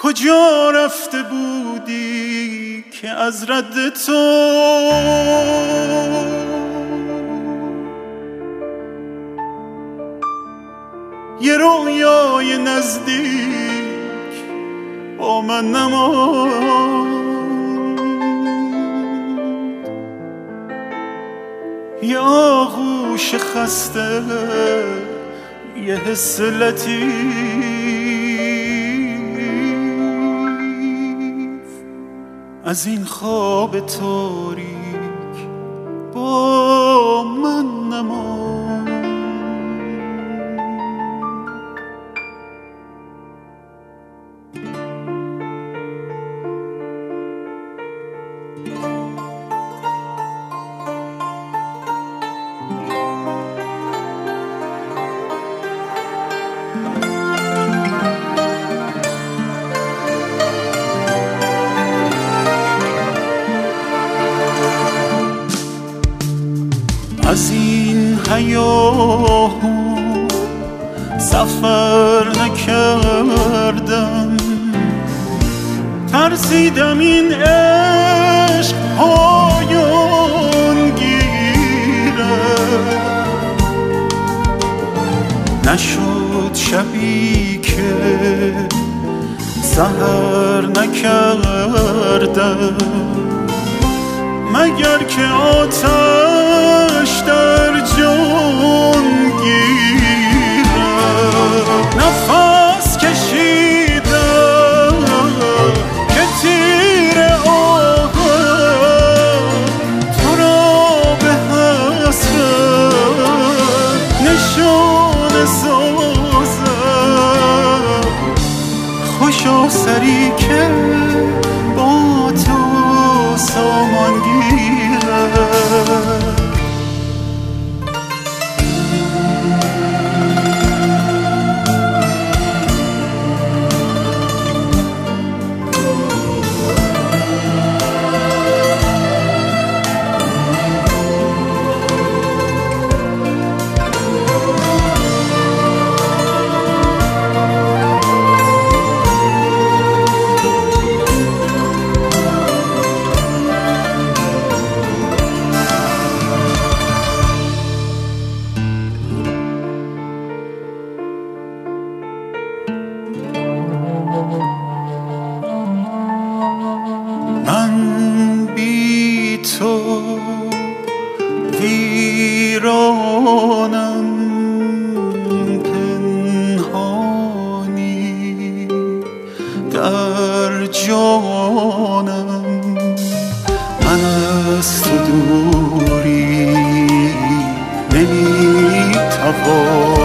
کجا رفته بودی که از رد تو یه رویای نزدیک با من نماند؟ یه آغوش خسته، یه حس لطیف از این خواب تاریک با من نماند. از این هیاهو سفر نکردم، ترسیدم این عشق پایان گیره. نشد شبی که سحر نکردم، مگر که آتش در جان گیرم. نفس کشیدم که تیر آهم تو را به حسرت نشانه سازم. خوشا سری که با تو سامان گیره. من بی تو ویرانم، پنهانی در جانم. من از تو دوری نمیتوانم،